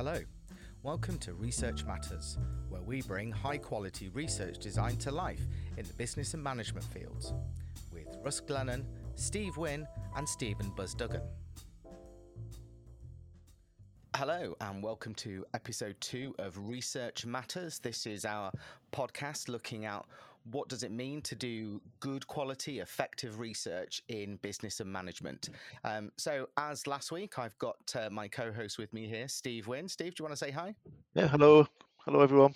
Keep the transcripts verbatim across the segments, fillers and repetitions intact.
Hello, welcome to Research Matters, where we bring high quality research design to life in the business and management fields, with Russ Glennon, Steve Wynn, and Stephen Buzz Duggan. Hello, and welcome to episode two of Research Matters. This is our podcast looking at what does it mean to do good quality, effective research in business and management. Um, so, as last week, I've got uh, my co-host with me here, Steve Wynn. Steve, do you want to say hi? Yeah, hello. Hello, everyone.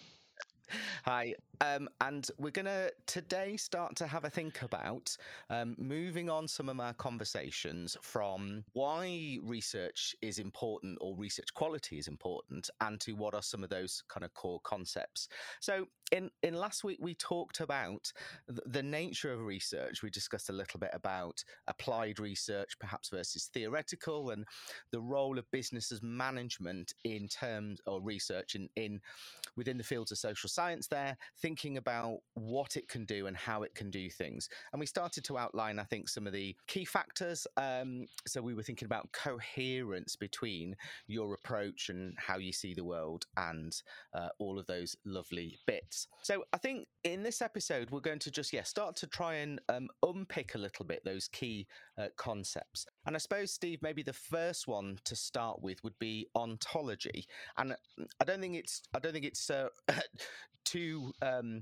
Hi. Um, and we're going to today start to have a think about um, moving on some of our conversations from why research is important or research quality is important and to what are some of those kind of core concepts. So in, in last week, we talked about th- the nature of research. We discussed a little bit about applied research, perhaps versus theoretical, and the role of business as management in terms or research in, in within the fields of social science there, thinking about what it can do and how it can do things. And we started to outline, I think, some of the key factors. Um, so we were thinking about coherence between your approach and how you see the world and uh, all of those lovely bits. So I think in this episode, we're going to just, yeah, start to try and um, unpick a little bit those key uh, concepts. And I suppose, Steve, maybe the first one to start with would be ontology. And I don't think it's I don't think it's uh, too um,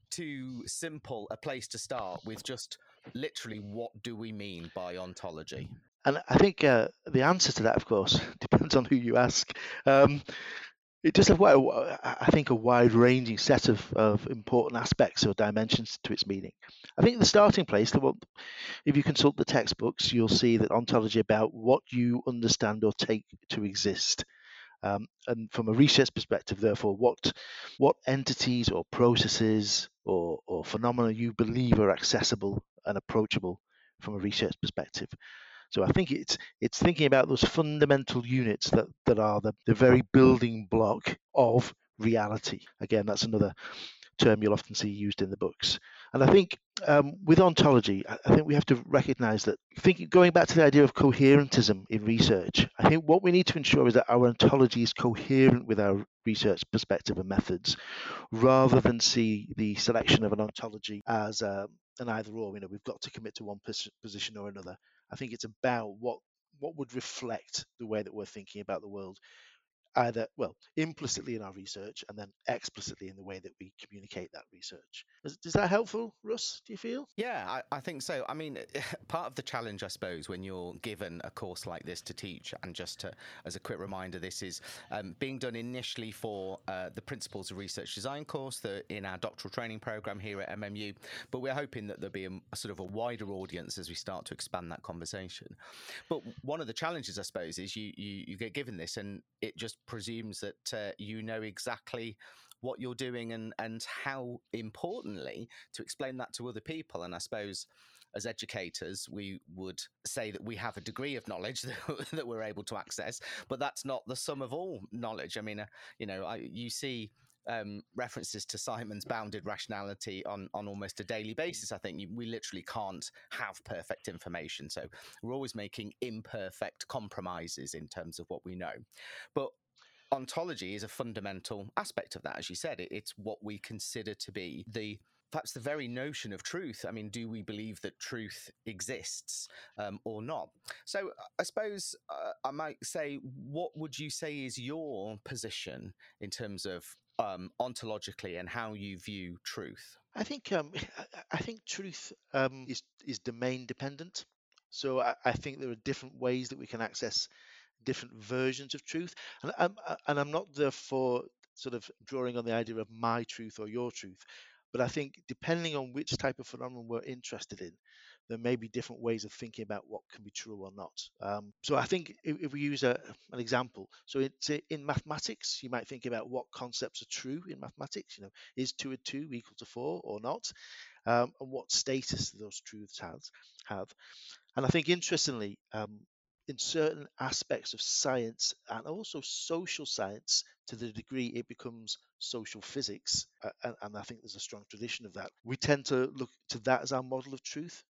too simple a place to start with just literally what do we mean by ontology? And I think uh, the answer to that, of course, depends on who you ask. Um, it does have, quite a, I think, a wide-ranging set of, of important aspects or dimensions to its meaning. I think the starting place, well, if you consult the textbooks, you'll see that ontology about what you understand or take to exist. Um, and from a research perspective, therefore, what what entities or processes or, or phenomena you believe are accessible and approachable from a research perspective. So I think it's it's thinking about those fundamental units that, that are the, the very building block of reality. Again, that's another term you'll often see used in the books. And I think um, with ontology, I think we have to recognize that, thinking, going back to the idea of coherentism in research, I think what we need to ensure is that our ontology is coherent with our research perspective and methods, rather than see the selection of an ontology as um, an either or. You know, we've got to commit to one pos- position or another. I think it's about what what would reflect the way that we're thinking about the world, either, well, implicitly in our research and then explicitly in the way that we communicate that research. Is, is that helpful, Russ? Do you feel? Yeah, I, I think so. I mean, part of the challenge, I suppose, when you're given a course like this to teach, and just to, as a quick reminder, this is um, being done initially for uh, the Principles of Research Design course that in our doctoral training program here at M M U. But we're hoping that there'll be a, a sort of a wider audience as we start to expand that conversation. But one of the challenges, I suppose, is you you, you get given this, and it just presumes that uh, you know exactly what you're doing and and how importantly to explain that to other people. And I suppose as educators, we would say that we have a degree of knowledge that, that we're able to access, but that's not the sum of all knowledge. I mean, uh, you know, I, you see um, references to Simon's bounded rationality on, on almost a daily basis. I think you, we literally can't have perfect information. So we're always making imperfect compromises in terms of what we know. But ontology is a fundamental aspect of that. As you said, it, it's what we consider to be the perhaps the very notion of truth. I mean, do we believe that truth exists um, or not? So I suppose uh, I might say, what would you say is your position in terms of um, ontologically and how you view truth? I think um, I think truth um, is is domain dependent. So I, I think there are different ways that we can access different versions of truth, and I'm, and I'm not therefore sort of drawing on the idea of my truth or your truth, but I think depending on which type of phenomenon we're interested in, there may be different ways of thinking about what can be true or not. Um, so I think if, if we use a, an example, so it's in mathematics, you might think about what concepts are true in mathematics. You know, is two and two equal to four or not, um, and what status those truths have. have. And I think interestingly, um, in certain aspects of science and also social science, to the degree it becomes social physics, uh, and, and I think there's a strong tradition of that, we tend to look to that as our model of truth.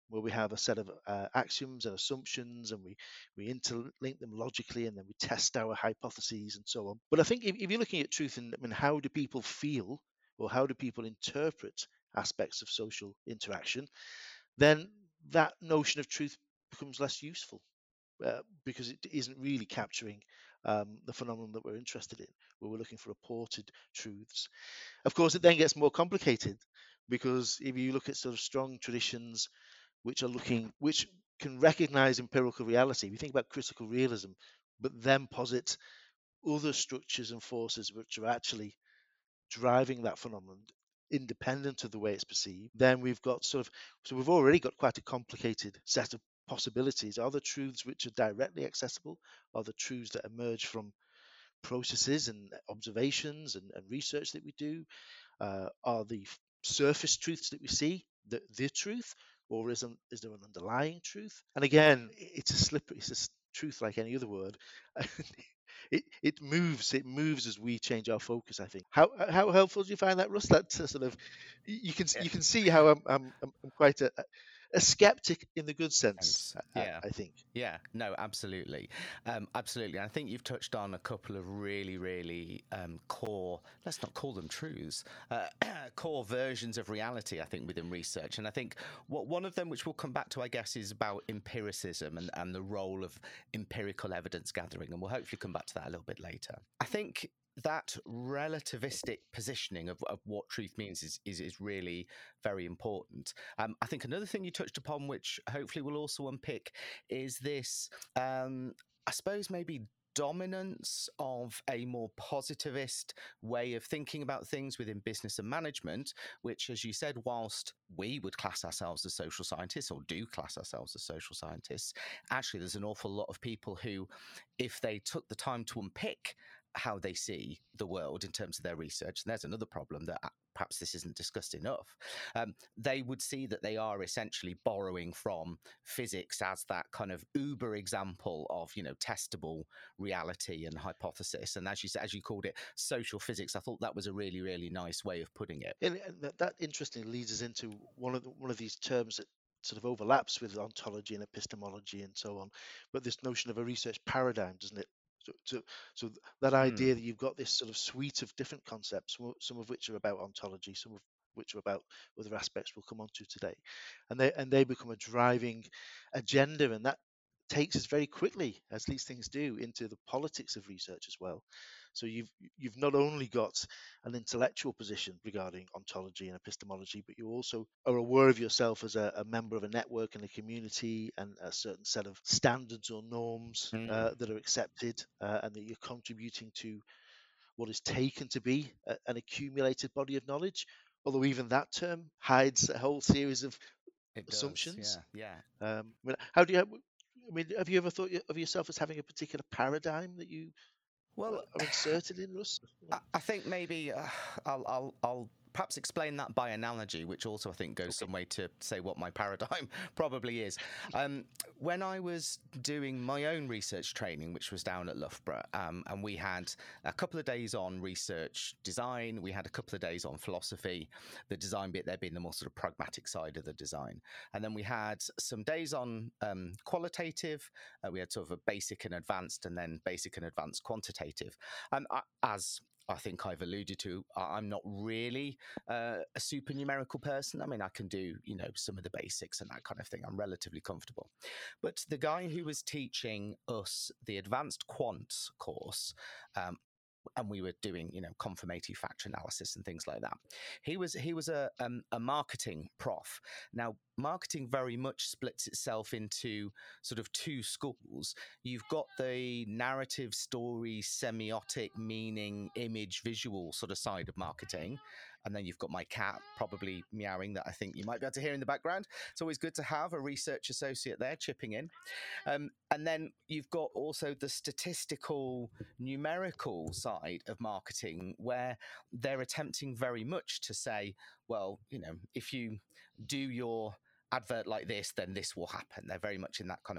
where we have a set of uh, axioms and assumptions, and we we interlink them logically, and then we test our hypotheses and so on. But I think if, if you're looking at truth, and I mean, how do people feel, or how do people interpret aspects of social interaction, then that notion of truth becomes less useful, uh, because it isn't really capturing um, the phenomenon that we're interested in, where we're looking for reported truths. Of course, it then gets more complicated, because if you look at sort of strong traditions which are looking, which can recognize empirical reality, we think about critical realism, but then posit other structures and forces which are actually driving that phenomenon independent of the way it's perceived, then we've got sort of, so we've already got quite a complicated set of possibilities. Are the truths which are directly accessible? Are the truths that emerge from processes and observations and, and research that we do? Uh, are the surface truths that we see the, the truth, or is, an, is there an underlying truth? And again, it's a slippery, it's a truth like any other word. it it moves, it moves as we change our focus, I think. How how helpful do you find that, Russ? That uh, sort of, you can you can see how I'm I'm, I'm quite a, a skeptic in the good sense. I, Yeah. I think. Yeah, no, absolutely. Um, absolutely. I think you've touched on a couple of really, really um, core, let's not call them truths, uh, core versions of reality, I think, within research. And I think what one of them, which we'll come back to, I guess, is about empiricism and, and the role of empirical evidence gathering. And we'll hopefully come back to that a little bit later. I think that relativistic positioning of, of what truth means is, is, is really very important. Um, I think another thing you touched upon, which hopefully we'll also unpick, is this, um, I suppose, maybe dominance of a more positivist way of thinking about things within business and management, which, as you said, whilst we would class ourselves as social scientists, or do class ourselves as social scientists, actually there's an awful lot of people who, if they took the time to unpick how they see the world in terms of their research, and there's another problem that perhaps this isn't discussed enough, um, they would see that they are essentially borrowing from physics as that kind of uber example of, you know, testable reality and hypothesis. And as you said, as you called it, social physics, I thought that was a really, really nice way of putting it. And, and that, that interestingly leads us into one of the, one of these terms that sort of overlaps with ontology and epistemology and so on, but this notion of a research paradigm, doesn't it? So, so, so that idea that you've got this sort of suite of different concepts, some of which are about ontology, some of which are about other aspects we'll come on to today, and they and they become a driving agenda, and that takes us very quickly, as these things do, into the politics of research as well. So you've you've not only got an intellectual position regarding ontology and epistemology, but you also are aware of yourself as a, a member of a network and a community, and a certain set of standards or norms Mm. uh, that are accepted, uh, and that you're contributing to what is taken to be a, an accumulated body of knowledge. Although even that term hides a whole series of It does, assumptions. yeah, yeah. Um, I mean, how do you? I mean, have you ever thought of yourself as having a particular paradigm that you Well, are inserted in, Russ? I, I think maybe uh, I'll, I'll, I'll perhaps explain that by analogy, which also I think goes Okay. some way to say what my paradigm probably is. Um, when I was doing my own research training, which was down at Loughborough, um, and we had a couple of days on research design, we had a couple of days on philosophy, the design bit there being the more sort of pragmatic side of the design. And then we had some days on um, qualitative, uh, we had sort of a basic and advanced, and then basic and advanced quantitative. Um, I, as I think I've alluded to, I'm not really uh, a super numerical person. I mean, I can do, you know, some of the basics and that kind of thing. I'm relatively comfortable. But the guy who was teaching us the advanced quant course, um, and we were doing, you know, confirmatory factor analysis and things like that. He was he was a um, a marketing prof. Now, marketing very much splits itself into sort of two schools. You've got the narrative, story, semiotic, meaning, image, visual sort of side of marketing. And then you've got my cat probably meowing that I think you might be able to hear in the background. It's always good to have a research associate there chipping in. Um, and then you've got also the statistical, numerical side of marketing, where they're attempting very much to say, well, you know, if you do your advert like this, then this will happen. They're very much in that kind of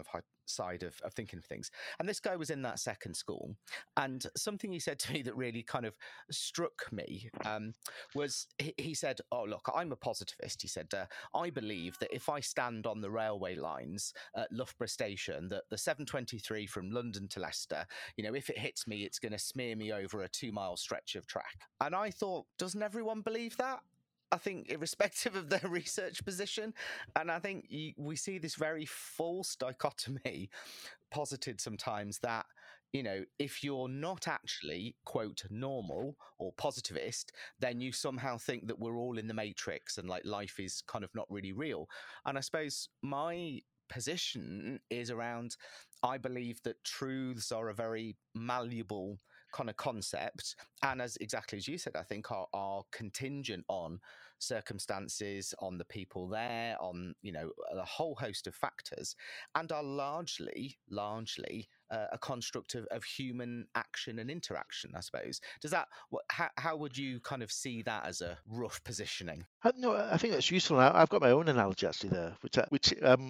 side of, of thinking of things. And this guy was in that second school, and something he said to me that really kind of struck me um, was he, he said, "Oh, look, I'm a positivist." He said, uh, "I believe that if I stand on the railway lines at Loughborough Station, that the seven twenty-three from London to Leicester, you know, if it hits me, it's going to smear me over a two mile stretch of track." And I thought, doesn't everyone believe that? I think, irrespective of their research position. And I think you, we see this very false dichotomy posited sometimes that, you know, if you're not actually, quote, normal or positivist, then you somehow think that we're all in the matrix and like life is kind of not really real. And I suppose my position is around, I believe that truths are a very malleable kind of concept, and as exactly as you said, I think are, are contingent on circumstances, on the people there, on, you know, a whole host of factors, and are largely largely uh, a construct of, of human action and interaction, I suppose. Does that what, how, how would you kind of see that as a rough positioning? I, no, I think that's useful. I, I've got my own analogy actually there, which I- which um,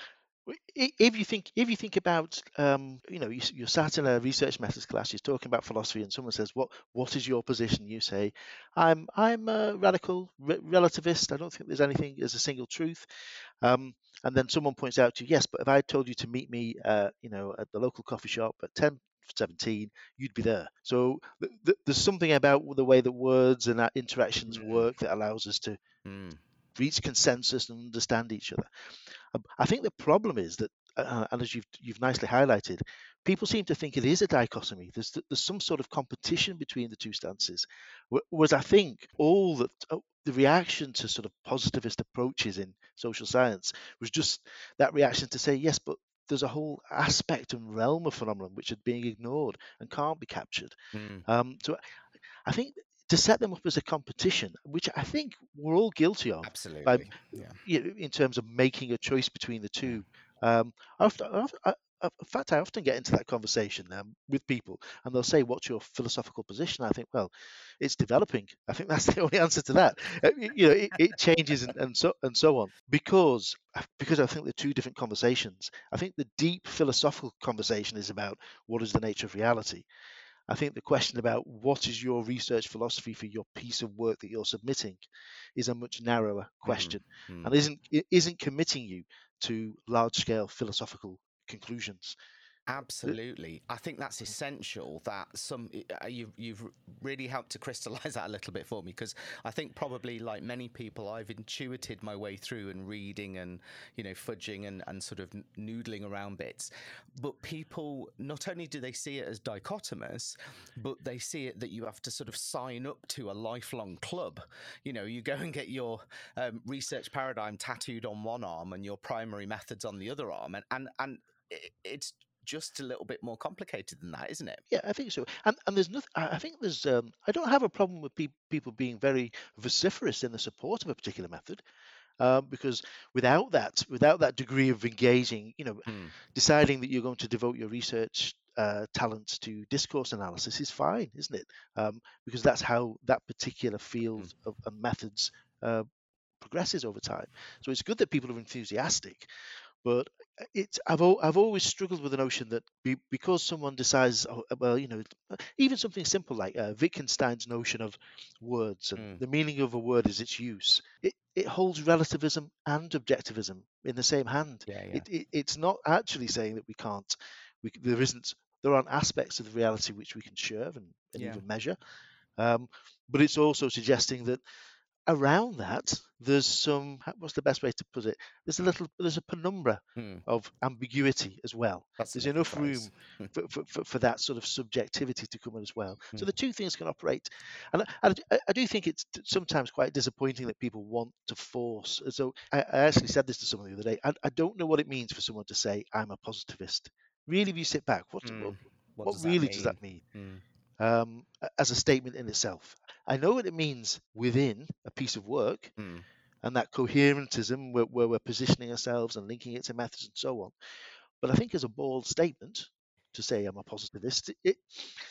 i- if you think if you think about um, you know you, s- you're sat in a research methods class, you're talking about philosophy, and someone says, "What what is your position?" You say, "I'm I'm a radical re- relativist. I don't think there's anything as a single truth." Um, and then someone points out to you, "Yes, but if I told you to meet me, uh, you know, at the local coffee shop at ten seventeen, you'd be there." So th- th- there's something about the way that words and that interactions Mm, work that allows us to mm, reach consensus and understand each other. Um, I think the problem is that, uh, and as you've you've nicely highlighted, people seem to think it is a dichotomy. There's there's some sort of competition between the two stances. Whereas I think all that uh, the reaction to sort of positivist approaches in social science was just that reaction to say yes, but there's a whole aspect and realm of phenomenon which are being ignored and can't be captured. mm, Um, so I think to set them up as a competition, which I think we're all guilty of, by absolutely. Yeah. you know, in terms of making a choice between the Yeah. two. Um, I often, I, often- I, I- in fact, I often get into that conversation um, with people, and they'll say, "What's your philosophical position?" I think, well, it's developing. I think that's the only answer to that. Uh, y- you know, it, it changes and, and so and so on because because I think they're two different conversations. I think the deep philosophical conversation is about what is the nature of reality. I think the question about what is your research philosophy for your piece of work that you're submitting is a much narrower Mm, question, mm. and isn't it isn't committing you to large scale philosophical conclusions. Uh, Absolutely. I think that's essential that some uh, you've you've really helped to crystallize that a little bit for me, because I think probably like many people I've intuited my way through and reading and, you know, fudging and, and sort of noodling around bits. But people, not only do they see it as dichotomous, but they see it that you have to sort of sign up to a lifelong club. You know, you go and get your um, research paradigm tattooed on one arm and your primary methods on the other arm, and and and it, it's just a little bit more complicated than that, isn't it? Yeah, I think so. And and there's nothing. I I think there's. Um, I don't have a problem with pe- people being very vociferous in the support of a particular method, um, because without that, without that degree of engaging, you know, Mm, deciding that you're going to devote your research uh, talents to discourse analysis is fine, isn't it? Um, because that's how that particular field mm, of, of methods uh, progresses over time. So it's good that people are enthusiastic, but it's I've al- I've always struggled with the notion that be, because someone decides, oh, uh, well, you know, even something simple like uh, Wittgenstein's notion of words and mm. the meaning of a word is its use. It it holds relativism and objectivism in the same hand. Yeah, yeah, It, it it's not actually saying that we can't, we c- there isn't there aren't aspects of the reality which we can share and, and yeah. even measure. Um, but it's also suggesting that around that, there's some, what's the best way to put it? There's a little, there's a penumbra Mm. of ambiguity as well. That's a There's lovely enough phrase. room for, for, for, for that sort of subjectivity to come in as well. So Mm, the two things can operate. And I, I, I do think it's sometimes quite disappointing that people want to force. So I, I actually said this to someone the other day. I, I don't know what it means for someone to say, I'm a positivist. Really, if you sit back, what, what, mm. What what does that really does mean? that mean? Mm, Um, as a statement in itself. I know what it means within a piece of work mm, and that coherentism where, where we're positioning ourselves and linking it to methods and so on. But I think as a bold statement to say I'm a positivist, it,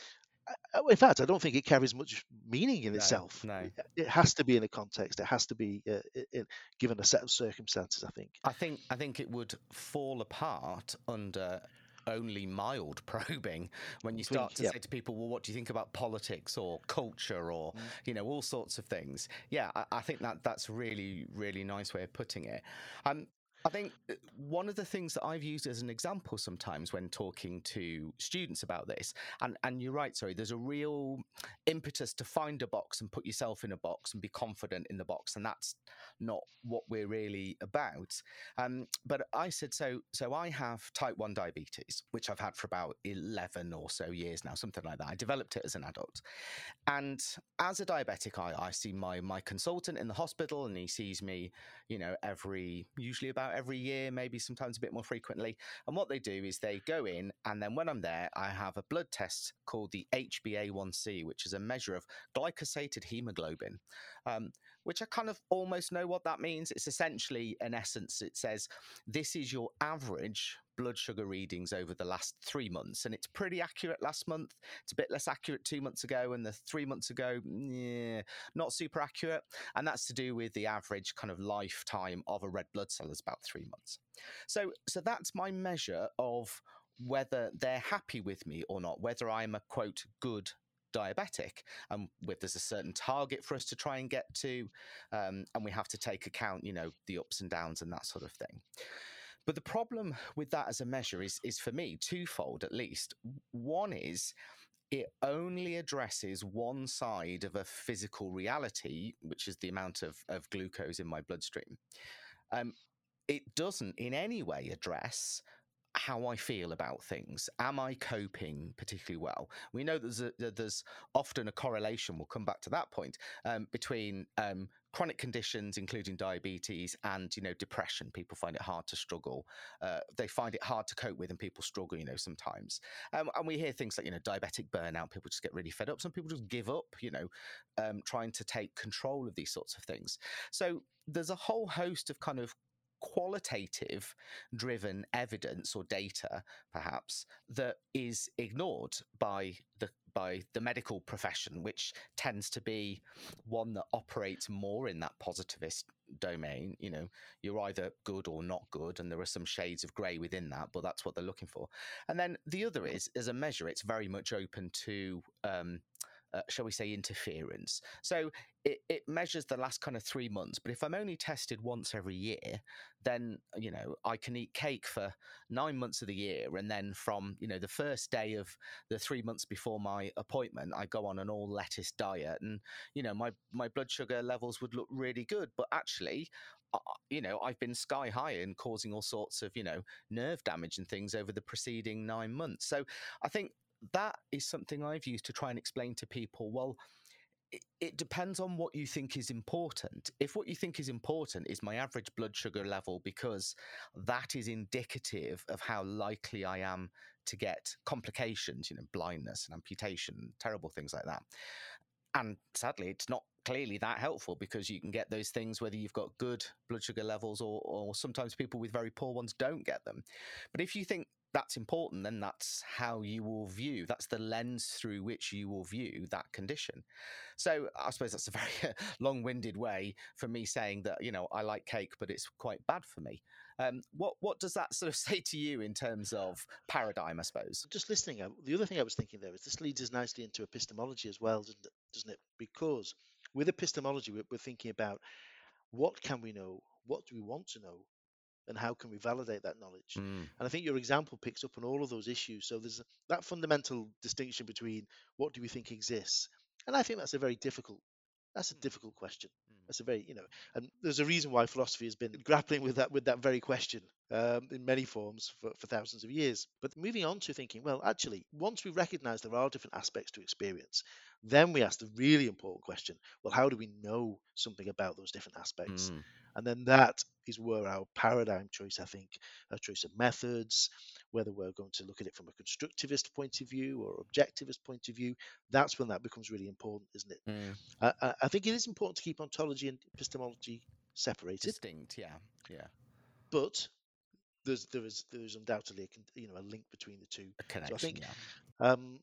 Uh, In fact, I don't think it carries much meaning in No, itself. no. It it has to be in a context. It has to be uh, i- i- given a set of circumstances, I think. I think I think it would fall apart under only mild probing when you Complete, start to yeah. say to people, well, what do you think about politics or culture or Mm. you know all sorts of things? Yeah, I, I think that that's a really really nice way of putting it. Um, I think uh, one of the things that I've used as an example sometimes when talking to students about this, and, and you're right, sorry, there's a real impetus to find a box and put yourself in a box and be confident in the box. And that's not what we're really about. Um, but I said, so, so I have type one diabetes, which I've had for about eleven or so years now, something like that. I developed it as an adult. And as a diabetic, I, I see my my consultant in the hospital, and he sees me, you know, every usually about every year, maybe sometimes a bit more frequently. And what they do is they go in, and then when I'm there, I have a blood test called the H b A one C, which is a measure of glycosated hemoglobin, um, which I kind of almost know what that means. It's essentially, in essence, it says this is your average blood sugar readings over the last three months, and it's pretty accurate last month. It's a bit less accurate two months ago, and the three months ago, yeah, not super accurate. And that's to do with the average kind of lifetime of a red blood cell is about three months. So, so that's my measure of whether they're happy with me or not, whether I'm a quote good diabetic, and with there's a certain target for us to try and get to, um, and we have to take account, you know, the ups and downs and that sort of thing. But the problem with that as a measure is, is for me twofold at least. One is it only addresses one side of a physical reality, which is the amount of, of glucose in my bloodstream. Um, it doesn't in any way address how I feel about things. Am I coping particularly well? We know there's a, there's often a correlation. We'll come back to that point um, between um, chronic conditions, including diabetes, and you know depression. People find it hard to struggle. Uh, they find it hard to cope with, and people struggle. You know sometimes, um, and we hear things like you know diabetic burnout. People just get really fed up. Some people just give up. You know, um, trying to take control of these sorts of things. So there's a whole host of kind of qualitative driven evidence or data perhaps that is ignored by the by the medical profession, which tends to be one that operates more in that positivist domain. You know, you're either good or not good, and there are some shades of grey within that, but that's what they're looking for. And then the other is, as a measure, it's very much open to um, uh, shall we say, interference. So it, it measures the last kind of three months. But if I'm only tested once every year, then, you know, I can eat cake for nine months of the year. And then from, you know, the first day of the three months before my appointment, I go on an all lettuce diet. And, you know, my, my blood sugar levels would look really good. But actually, uh, you know, I've been sky high and causing all sorts of, you know, nerve damage and things over the preceding nine months. So I think that is something I've used to try and explain to people. Well, it, it depends on what you think is important. If what you think is important is my average blood sugar level, because that is indicative of how likely I am to get complications, you know, blindness and amputation, terrible things like that. And sadly, it's not clearly that helpful, because you can get those things whether you've got good blood sugar levels, or, or sometimes people with very poor ones don't get them. But if you think that's important, then that's how you will view, that's the lens through which you will view that condition. So I suppose that's a very long-winded way for me saying that, you know, I like cake, but it's quite bad for me. Um, what what does that sort of say to you in terms of paradigm, I suppose? Just listening, I- the other thing I was thinking there is this leads us nicely into epistemology as well, doesn't it? Doesn't it? Because with epistemology, we're, we're thinking about what can we know, what do we want to know, and how can we validate that knowledge. Mm, And I think your example picks up on all of those issues. So there's that fundamental distinction between what do we think exists, and I think that's a very difficult that's a difficult question. That's a very, you know, and there's a reason why philosophy has been grappling with that with that very question um, in many forms for, for thousands of years. But moving on to thinking, well, actually, once we recognise there are different aspects to experience, then we ask the really important question: well, how do we know something about those different aspects? mm. And then that is where our paradigm choice, I think, our choice of methods, whether we're going to look at it from a constructivist point of view or objectivist point of view, that's when that becomes really important, isn't it? Mm. I, I I think it is important to keep ontology and epistemology separated, Distinct, yeah, yeah. but there's there is there is undoubtedly a con- you know a link between the two. A So I connection, think yeah. um,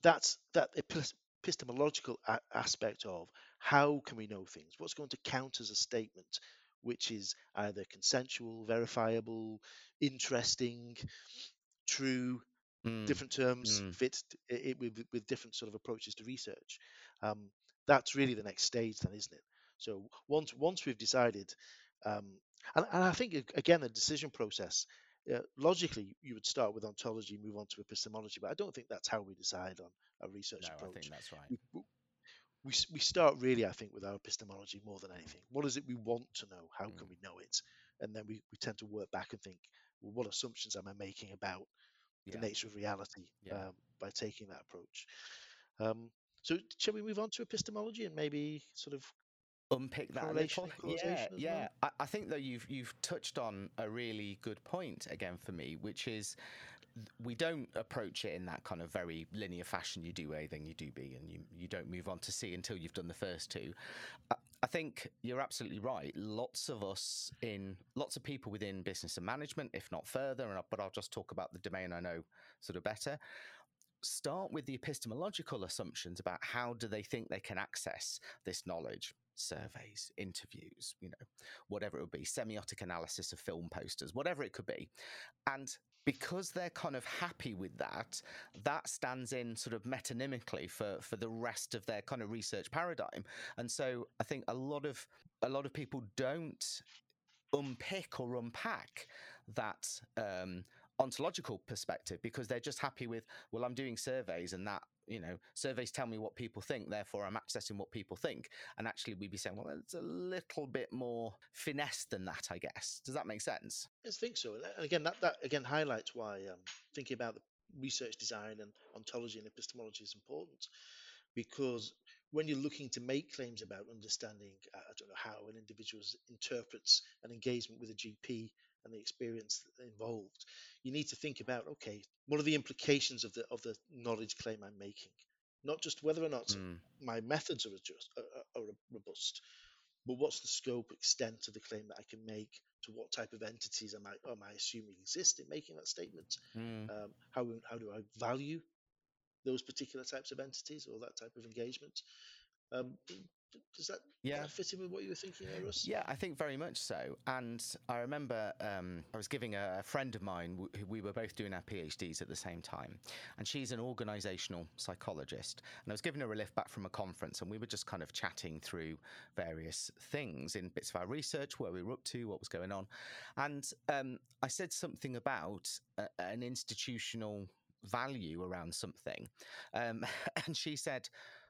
that's that epistemological a- aspect of how can we know things? What's going to count as a statement which is either consensual, verifiable, interesting, true, Mm, different terms mm. fit it with, with different sort of approaches to research. Um, that's really the next stage, then, isn't it? So once once we've decided, um, and, and I think again the decision process. Uh, logically, you would start with ontology, move on to epistemology, but I don't think that's how we decide on a research No, I think approach. that's right. We, we, we start really, I think, with our epistemology more than anything. What is it we want to know? How Mm. can we know it? And then we, we tend to work back and think, well, what assumptions am I making about the Yeah, nature of reality yeah. um, by taking that approach? Um, so, shall we move on to epistemology and maybe sort of Unpick that a correlation little. and Yeah, causation as yeah. well? I, I think though you've you've touched on a really good point again for me, which is we don't approach it in that kind of very linear fashion. You do A, then you do B, and you, you don't move on to C until you've done the first two. I, I think you're absolutely right. Lots of us in lots of people within business and management, if not further, and I, but I'll just talk about the domain I know sort of better. Start with the epistemological assumptions about how do they think they can access this knowledge. Surveys, interviews, you know, whatever it would be, semiotic analysis of film posters, whatever it could be. And because they're kind of happy with that, that stands in sort of metonymically for for the rest of their kind of research paradigm. And so I think a lot of a lot of people don't unpick or unpack that um, ontological perspective because they're just happy with, well, I'm doing surveys and that, you know, surveys tell me what people think, therefore I'm accessing what people think. And actually we'd be saying, well, it's a little bit more finesse than that, I guess. Does that make sense? I think so. And again, that, that again highlights why um, thinking about the research design and ontology and epistemology is important. Because when you're looking to make claims about understanding, uh, I don't know, how an individual interprets an engagement with a G P and the experience involved, you need to think about, okay, what are the implications of the of the knowledge claim I'm making? Not just whether or not Mm. my methods are, adjust, are, are robust, but what's the scope, extent of the claim that I can make? To what type of entities am I am I assuming exist in making that statement? Mm. Um, how how do I value those particular types of entities or that type of engagement? Um, does that Yeah. kind of fit in with what you were thinking there, Russ? Yeah, I think very much so. And I remember um, I was giving a, a friend of mine, w- we were both doing our PhDs at the same time, and she's an organizational psychologist. And I was giving her a lift back from a conference, and we were just kind of chatting through various things in bits of our research, where we were up to, what was going on. And um, I said something about a, an institutional value around something. Um, and she said,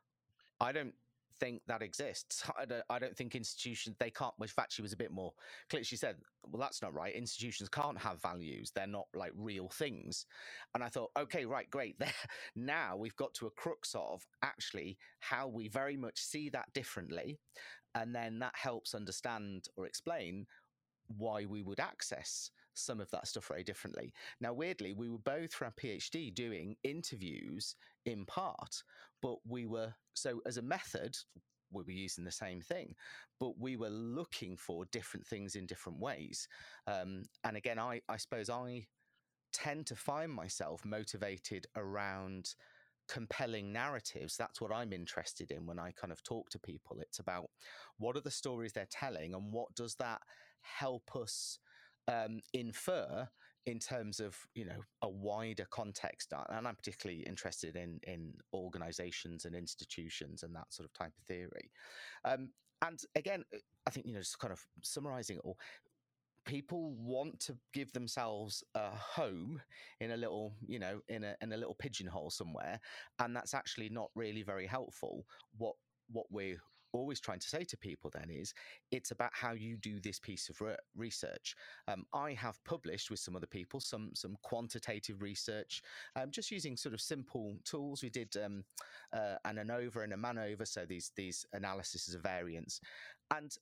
I don't think that exists. I don't, I don't think institutions, they can't, well, in fact, she was a bit more clear. She said, well, that's not right. Institutions can't have values. They're not like real things. And I thought, okay, right, great. Now we've got to a crux of actually how we very much see that differently. And then that helps understand or explain why we would access some of that stuff very differently. Now, weirdly, we were both for our PhD doing interviews in part, but we were, so as a method, we were using the same thing, but we were looking for different things in different ways. Um, and again, I, I suppose I tend to find myself motivated around compelling narratives. That's what I'm interested in when I kind of talk to people. It's about what are the stories they're telling and what does that help us um, infer in terms of, you know, a wider context. And I'm particularly interested in in organizations and institutions and that sort of type of theory. Um, and again, I think, you know, just kind of summarizing it all, people want to give themselves a home in a little, you know, in a in a little pigeonhole somewhere, and that's actually not really very helpful. What what we're always trying to say to people then is it's about how you do this piece of re- research. Um, I have published with some other people some some quantitative research, um, just using sort of simple tools. We did um, uh, an ANOVA and a MANOVA, so these these analyses of variance, and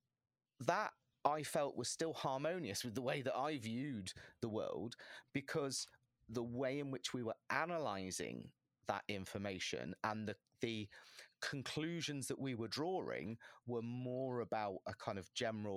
that I felt was still harmonious with the way that I viewed the world, because the way in which we were analyzing that information and the the conclusions that we were drawing were more about a kind of general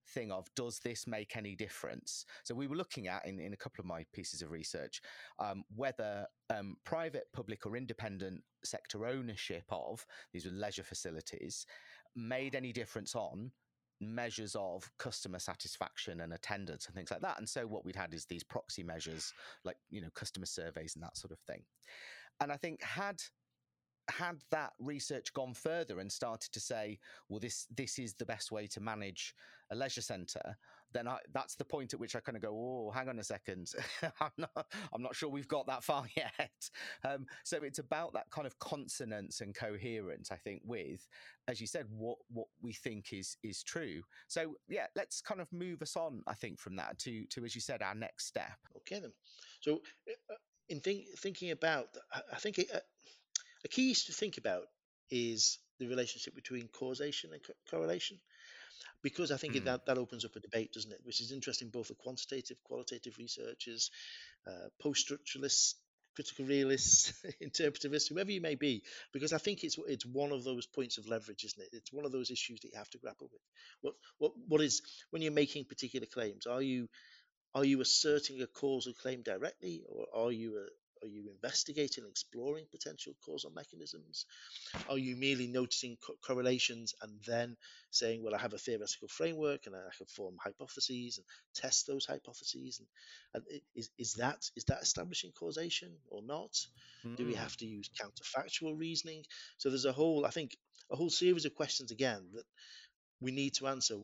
thing of, does this make any difference? So we were looking at, in, in a couple of my pieces of research, um, whether um, private, public or independent sector ownership of these were leisure facilities made any difference on measures of customer satisfaction and attendance and things like that. And so what we'd had is these proxy measures, like, you know, customer surveys and that sort of thing. And I think had had that research gone further and started to say, well, this this is the best way to manage a leisure centre, then I, that's the point at which I kind of go, oh, hang on a second, I'm not I'm not sure we've got that far yet. Um, so it's about that kind of consonance and coherence, I think, with, as you said, what what we think is is true. So yeah, let's kind of move us on, I think, from that to to as you said, our next step. Okay then. So uh, in think, thinking about, I think it, uh, a key to think about is the relationship between causation and co- correlation, because I think Mm. that, that opens up a debate, doesn't it? Which is interesting both for quantitative, qualitative researchers, uh, post-structuralists, critical realists, interpretivists, whoever you may be, because I think it's it's one of those points of leverage, isn't it? It's one of those issues that you have to grapple with. What what what is, when you're making particular claims? Are you are you asserting a causal claim directly, or are you a, are you investigating and exploring potential causal mechanisms? Are you merely noticing co- correlations and then saying, well, I have a theoretical framework and I can form hypotheses and test those hypotheses? And, and i- is, is that is that establishing causation or not? Do we Mm. have to use counterfactual reasoning? So there's a whole, I think, a whole series of questions again that we need to answer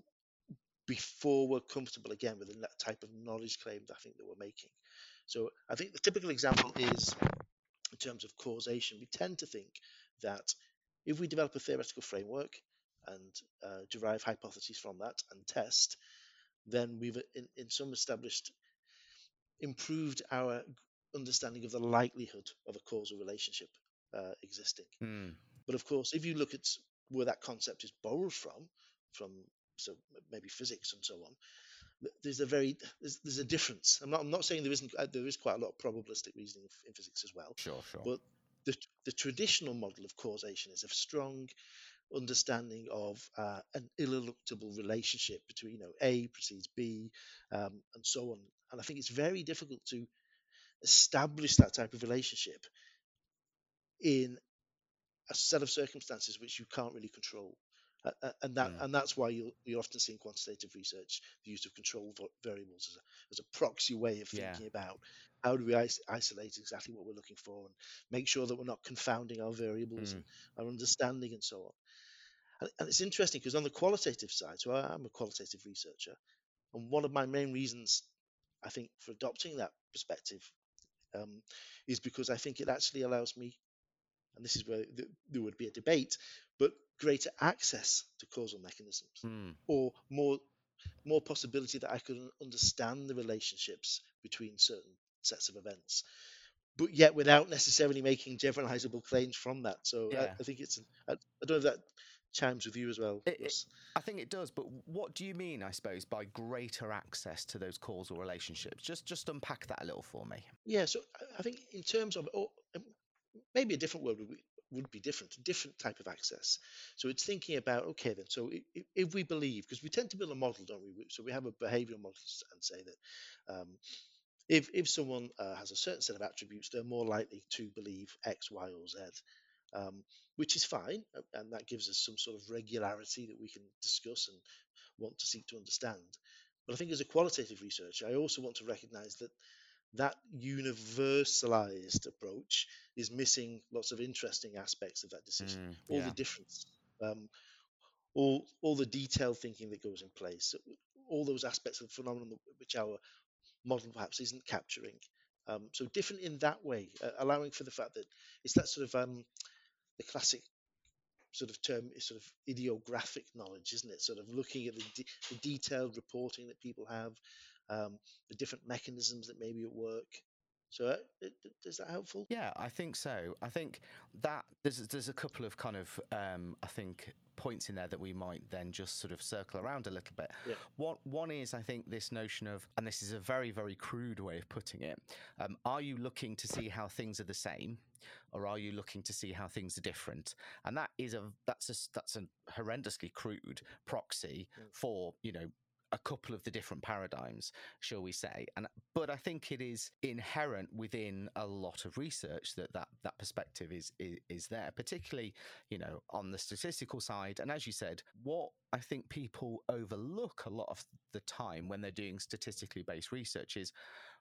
before we're comfortable again with the type of knowledge claim that I think that we're making. So I think the typical example is, in terms of causation, we tend to think that if we develop a theoretical framework and uh, derive hypotheses from that and test, then we've in, in some established improved our understanding of the likelihood of a causal relationship uh, existing. Mm. But of course, if you look at where that concept is borrowed from, from so maybe physics and so on, there's a very there's, there's a difference. I'm not I'm not saying there isn't uh, there is quite a lot of probabilistic reasoning in physics as well, Sure, sure. but the the traditional model of causation is a strong understanding of uh, an ineluctable relationship between, you know, A precedes B, um, and so on. And I think it's very difficult to establish that type of relationship in a set of circumstances which you can't really control. Uh, uh, and that Mm. and that's why you you often see in quantitative research the use of control variables as a, as a proxy way of Yeah. thinking about how do we is- isolate exactly what we're looking for and make sure that we're not confounding our variables Mm. and our understanding and so on. And, and it's interesting because on the qualitative side, so I, I'm a qualitative researcher, and one of my main reasons I think for adopting that perspective um, is because I think it actually allows me, and this is where th- there would be a debate, but greater access to causal mechanisms, Mm. or more more possibility that I could understand the relationships between certain sets of events, but yet without necessarily making generalizable claims from that. So I, Yeah. I think it's, I, I don't know if that chimes with you as well, It, it, Russ. I think it does, but what do you mean, I suppose, by greater access to those causal relationships? Just just unpack that a little for me. Yeah, so I- I think in terms of, or um, maybe a different word would be, would be different, a different type of access. So it's thinking about, okay, then, so if, if we believe, because we tend to build a model, don't we? So we have a behavioral model and say that um, if if someone uh, has a certain set of attributes, they're more likely to believe X, Y, or Z, um, which is fine, uh, and that gives us some sort of regularity that we can discuss and want to seek to understand. But I think as a qualitative researcher, I also want to recognize that that universalized approach is missing lots of interesting aspects of that decision, Mm. all the Yeah. difference, um, all all the detailed thinking that goes in place, all those aspects of the phenomenon which our model perhaps isn't capturing. Um, so different in that way, uh, allowing for the fact that it's that sort of um, the classic sort of term is sort of ideographic knowledge, isn't it? Sort of looking at the, de- the detailed reporting that people have, um, the different mechanisms that may be at work. So uh, it, it- is that helpful? Yeah, I think so. I think that there's there's a couple of kind of um, I think points in there that we might then just sort of circle around a little bit. Yeah. What one is, I think, this notion of, and this is a very very crude way of putting it. Um, are you looking to see how things are the same, or are you looking to see how things are different? And that is a that's a that's a horrendously crude proxy Mm. for, you know, a couple of the different paradigms, shall we say. And but I think it is inherent within a lot of research that that, that perspective is, is is there, particularly, you know, on the statistical side. And as you said, what I think people overlook a lot of the time when they're doing statistically based research is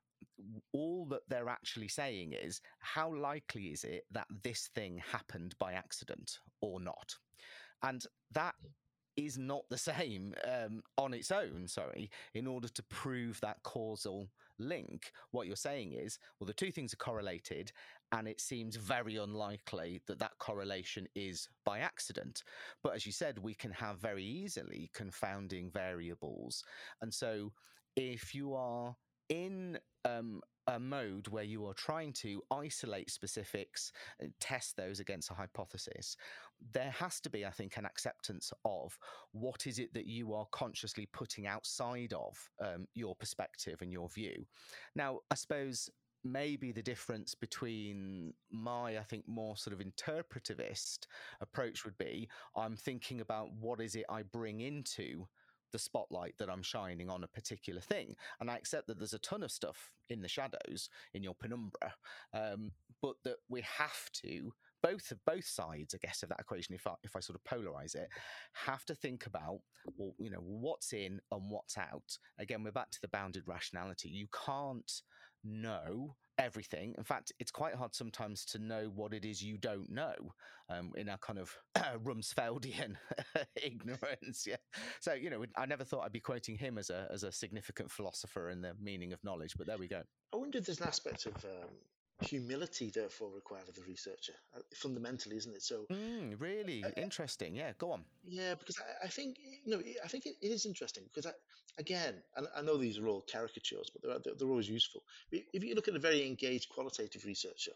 all that they're actually saying is, how likely is it that this thing happened by accident or not? And that is not the same um, on its own, sorry, in order to prove that causal link. What you're saying is, well, the two things are correlated, and it seems very unlikely that that correlation is by accident. But as you said, we can have very easily confounding variables. And so if you are in um, a mode where you are trying to isolate specifics, test those against a hypothesis, there has to be, I think, an acceptance of what is it that you are consciously putting outside of um, your perspective and your view. Now, I suppose maybe the difference between my, I think, more sort of interpretivist approach would be, I'm thinking about what is it I bring into the spotlight that I'm shining on a particular thing. And I accept that there's a ton of stuff in the shadows, in your penumbra, um, but that we have to, both of both sides, I guess, of that equation, if I, if I sort of polarize it, have to think about, well, you know, what's in and what's out. Again, we're back to the bounded rationality. You can't know everything. In fact, it's quite hard sometimes to know what it is you don't know, um, in our kind of uh, Rumsfeldian ignorance. Yeah. So, you know, I never thought I'd be quoting him as a as a significant philosopher in the meaning of knowledge, but there we go. I wonder if there's an aspect of um, humility, therefore, required of the researcher, uh, fundamentally, isn't it? So, Mm, really uh, interesting. Yeah, go on. yeah, because I, I think you know, I think it, it is interesting because I, again, and I know these are all caricatures, but they're they're, they're always useful. If you look at a very engaged qualitative researcher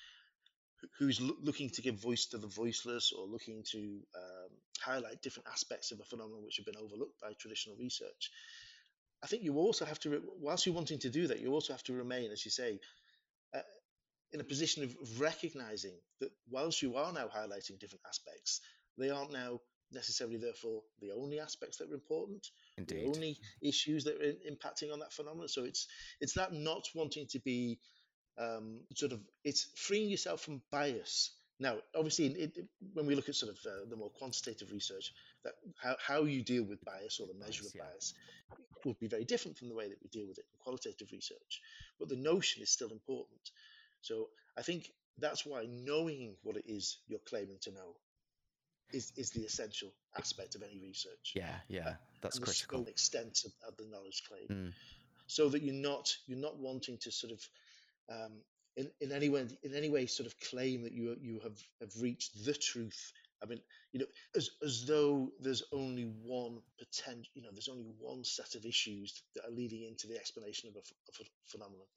who's lo- looking to give voice to the voiceless, or looking to um, highlight different aspects of a phenomenon which have been overlooked by traditional research, I think you also have to, re- whilst you're wanting to do that, you also have to remain, as you say, uh, in a position of recognizing that whilst you are now highlighting different aspects, they aren't now necessarily, therefore, the only aspects that are important, the Indeed. only issues that are in, impacting on that phenomenon. So it's it's that not wanting to be um, sort of, it's freeing yourself from bias. Now, obviously, it, it, when we look at sort of uh, the more quantitative research, that how, how you deal with bias or the measure Nice, of yeah. bias would be very different from the way that we deal with it in qualitative research. But the notion is still important. So I think that's why knowing what it is you're claiming to know is, is the essential aspect of any research. Yeah, yeah, Uh, that's and the critical. scope, extent of, of the knowledge claim, Mm. so that you're not you're not wanting to sort of um, in, in any way in any way sort of claim that you you have, have reached the truth. I mean, you know, as as though there's only one potential, you know, there's only one set of issues that are leading into the explanation of a, of a phenomenon,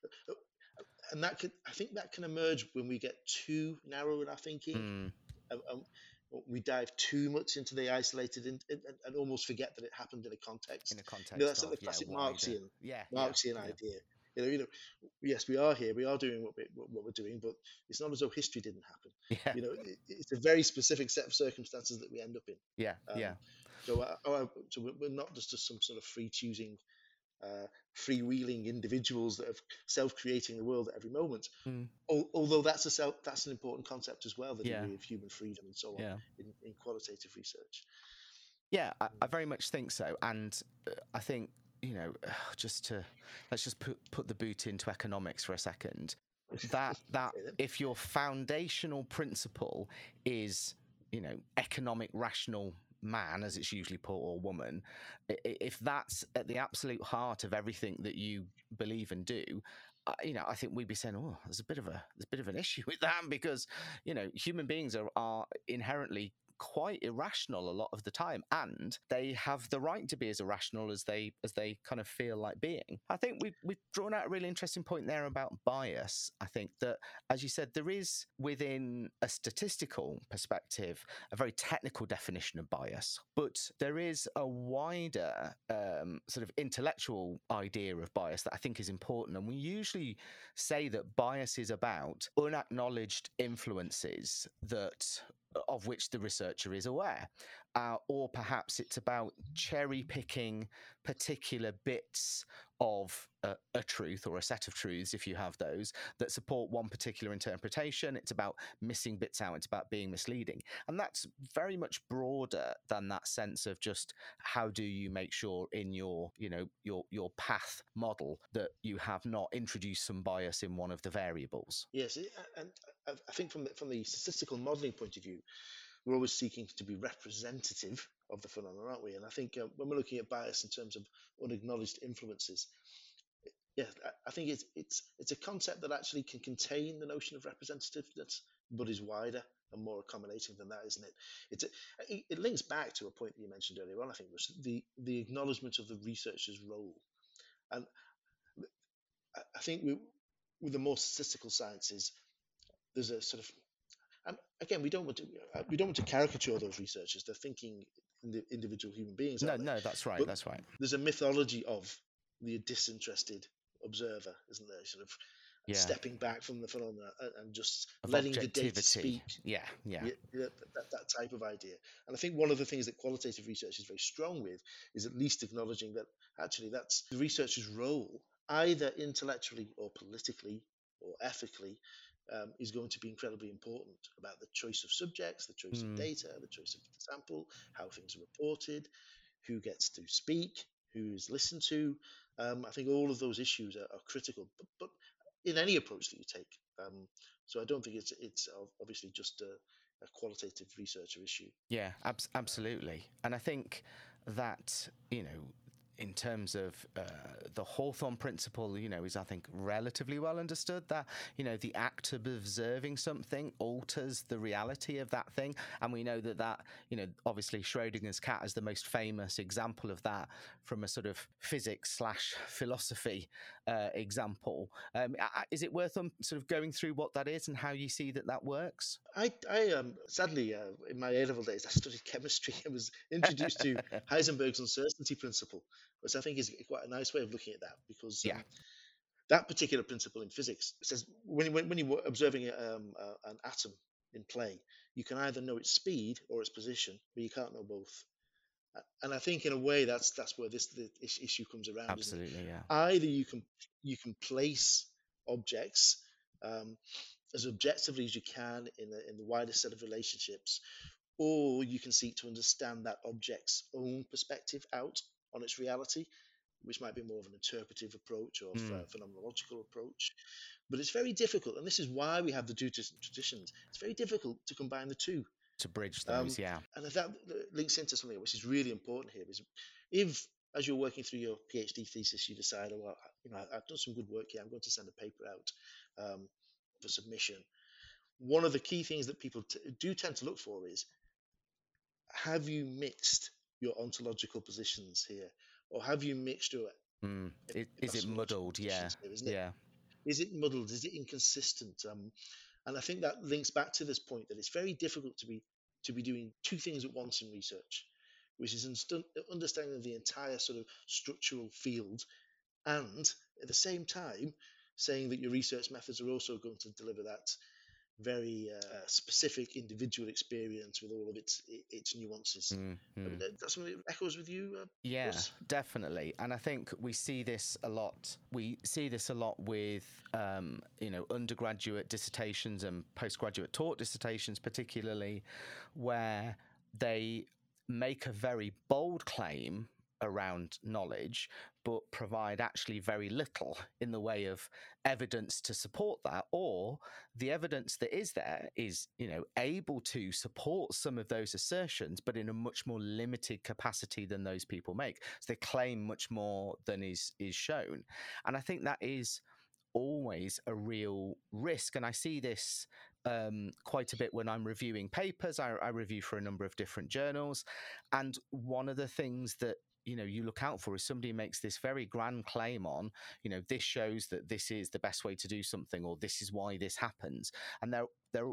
and that can, I think, that can emerge when we get too narrow in our thinking, Mm. and, and we dive too much into the isolated and, and, and almost forget that it happened in a context. In a You know, context that's like of, the yeah, classic wider. Marxian Yeah, yeah, Marxian yeah. idea. You know, you know, yes, we are here, we are doing what, we, what we're doing, but it's not as though history didn't happen. Yeah, You know, it, it's a very specific set of circumstances that we end up in. yeah, Um, yeah. so, uh, oh, so we're not just, just some sort of free choosing, uh, freewheeling individuals that are self-creating the world at every moment. Mm. Al- although that's a self, that's an important concept as well, the Yeah, degree of human freedom and so on yeah. in, in qualitative research. Yeah, I, I very much think so. And uh, I think, you know, just to, let's just put, put the boot into economics for a second. That, that Okay, then. if your foundational principle is, you know, economic rational man, as it's usually put, or woman, i- i- if that's at the absolute heart of everything that you believe and do, uh, you know, I think we'd be saying, oh, there's a bit of a there's a bit of an issue with that, because, you know, human beings are are inherently quite irrational a lot of the time, and they have the right to be as irrational as they as they kind of feel like being. I think we've we've drawn out a really interesting point there about bias. I think that, as you said, there is, within a statistical perspective, a very technical definition of bias, but there is a wider um, sort of intellectual idea of bias that I think is important. And we usually say that bias is about unacknowledged influences that of which the researcher is aware. Uh, or perhaps it's about cherry picking particular bits of a, a truth or a set of truths, if you have those, that support one particular interpretation. It's about missing bits out. It's about being misleading. And that's very much broader than that sense of just how do you make sure in your, you know, your your path model that you have not introduced some bias in one of the variables. Yes, and I think from the, from the statistical modelling point of view, we're always seeking to be representative of the phenomenon, aren't we? And I think uh, when we're looking at bias in terms of unacknowledged influences, yeah, I think it's it's it's a concept that actually can contain the notion of representativeness, but is wider and more accommodating than that, isn't it? It's a, it links back to a point that you mentioned earlier on. I think was the the acknowledgement of the researcher's role, and I think we, with the more statistical sciences, there's a sort of, and again, we don't want to we don't want to caricature those researchers. They're thinking individual human beings. No, no, that's right. But that's right. There's a mythology of the disinterested observer, isn't there? Sort of yeah. stepping back from the phenomena and just of letting the data speak. Yeah, yeah. yeah that, that type of idea. And I think one of the things that qualitative research is very strong with is at least acknowledging that actually that's the researcher's role, either intellectually or politically or ethically, um, is going to be incredibly important about the choice of subjects, the choice mm. of data, the choice of the sample, how things are reported, who gets to speak, who's listened to. Um, I think all of those issues are, are critical, but, but in any approach that you take. Um, so I don't think it's it's obviously just a, a qualitative researcher issue. Yeah, ab- absolutely. And I think that, you know, in terms of uh, the Hawthorne principle, you know, is, I think, relatively well understood that, you know, the act of observing something alters the reality of that thing. And we know that that, you know, obviously Schrodinger's cat is the most famous example of that from a sort of physics slash philosophy uh, example. Um, is it worth um, sort of going through what that is and how you see that that works? I, I um, sadly, uh, in my A-level days, I studied chemistry. I was introduced to Heisenberg's uncertainty principle, which I think is quite a nice way of looking at that, because um, yeah. that particular principle in physics says when, when, when you're observing um, uh, an atom in play, you can either know its speed or its position, but you can't know both. And I think in a way that's that's where this the issue comes around. Absolutely, yeah. Either you can you can place objects um, as objectively as you can in the in the widest set of relationships, or you can seek to understand that object's own perspective out on its reality, which might be more of an interpretive approach or mm. a phenomenological approach. But it's very difficult, and this is why we have the two traditions. It's very difficult to combine the two. To bridge those, um, yeah. And that links into something which is really important here, is if, as you're working through your PhD thesis, you decide, oh, well, you know, I've done some good work here, I'm going to send a paper out um, for submission. One of the key things that people t- do tend to look for is, have you mixed your ontological positions here? Or have you mixed your... Mm. It, is it muddled? Yeah. Here, isn't it? Yeah. Is it muddled? Is it inconsistent? Um, and I think that links back to this point that it's very difficult to be to be doing two things at once in research, which is inst- understanding the entire sort of structural field, and at the same time saying that your research methods are also going to deliver that very uh, specific individual experience with all of its its nuances. Mm-hmm. I mean, that's something that echoes with you. Uh, yeah, Russ? Definitely. And I think we see this a lot. We see this a lot with um, you know, undergraduate dissertations and postgraduate taught dissertations, particularly, where they make a very bold claim around knowledge, but provide actually very little in the way of evidence to support that, or the evidence that is there is, you know, able to support some of those assertions, but in a much more limited capacity than those people make. So they claim much more than is is shown. And I think that is always a real risk. And I see this um, quite a bit when I'm reviewing papers. I, I review for a number of different journals. And one of the things that, you know, you look out for is somebody makes this very grand claim on, you know, this shows that this is the best way to do something, or this is why this happens. And they're they're